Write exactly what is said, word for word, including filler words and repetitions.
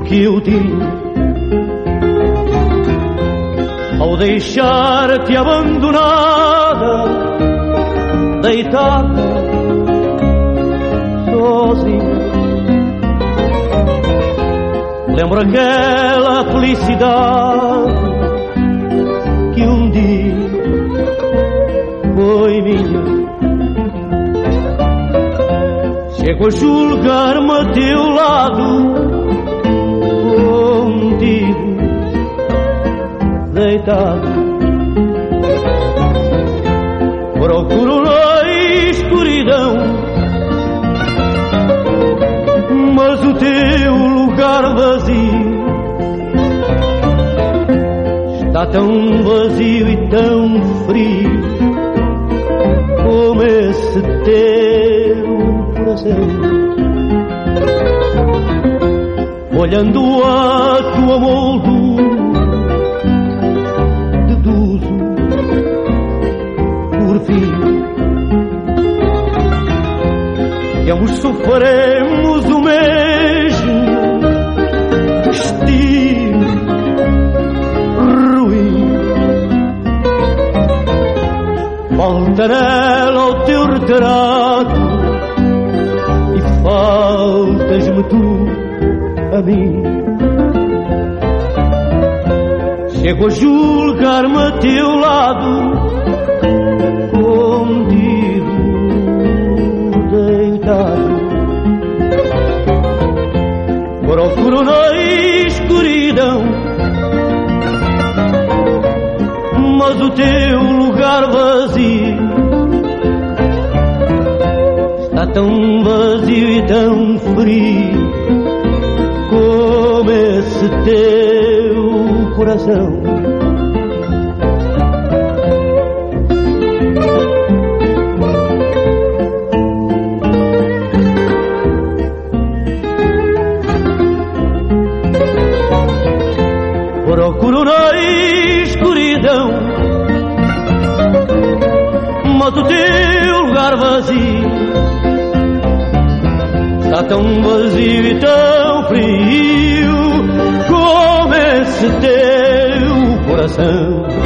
que eu tive ao deixar-te abandonada, deitada, sozinha. Lembro aquela felicidade que um dia foi minha. Chego a julgar-me a teu lado, contigo deitado. Procuro na escuridão, mas o teu lugar vazio está tão vazio e tão frio como esse teu coração. Olhando a tua moldura, deduzo por fim que ambos sofremos o mesmo destino ruim. Falta nela o teu retrato e faltas-me tu a mim. Chego a julgar-me a teu lado, contigo deitado. Procuro na escuridão, mas o teu lugar vazio está tão vazio e tão frio como esse teu coração. Procuro na escuridão, mas o teu lugar vazio está tão vazio e tão frio como esse teu coração.